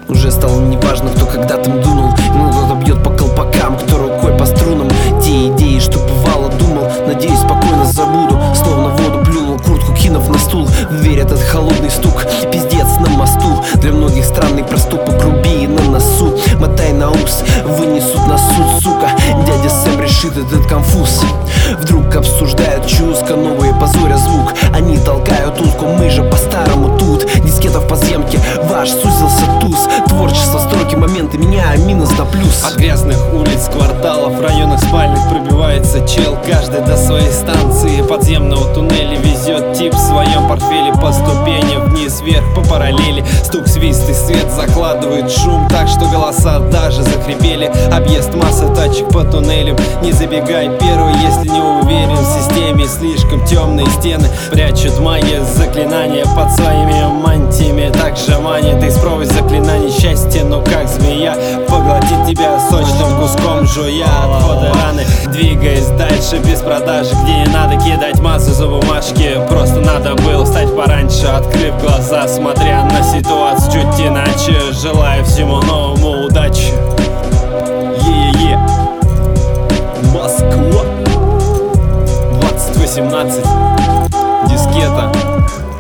Уже стало неважно, кто когда-то дунул. Ему кто-то бьет по колпакам, кто рукой по струнам. Те идеи, что бывало, думал, надеюсь, спокойно забуду. Словно воду плюнул, куртку кинув на стул. В дверь этот холодный стук, пиздец на мосту. Для многих странный проступок, рубии на носу. Мотай на ус, вынесут на суд, сука. Дядя Сэм решит этот конфуз. Вдруг обсуждают чуска, новые позоря звук. Они толкают утку, мы же по-старому тут. Дискета в подземке, ваш сузился туз. Творчество, строки, моменты, меняю минус на плюс. От грязных улиц, кварталов, районах спальных пробивается чел. Каждый до своей станции подземного туннеля везет тип в своем портфеле по ступеням вниз, вверх, по параллели. Стук, свист и свет закладывают шум так, что голоса даже захрипели. Объезд массы тачек по туннелям. Не забегай первый, если не уверен в системе. Слишком темные стены прячут магию заклинания под своими мантиями. Также манит испробовать заклинание счастья, но как змея поглотит тебя сочным куском, жуя отходы раны. Двигаясь дальше без продажи, где не надо кидать массу за бумажки. Просто надо было встать пораньше, открыв глаза, смотря на ситуацию чуть иначе. Желаю всему новому удачи. Е-е-е, Москва 2018, Дискета.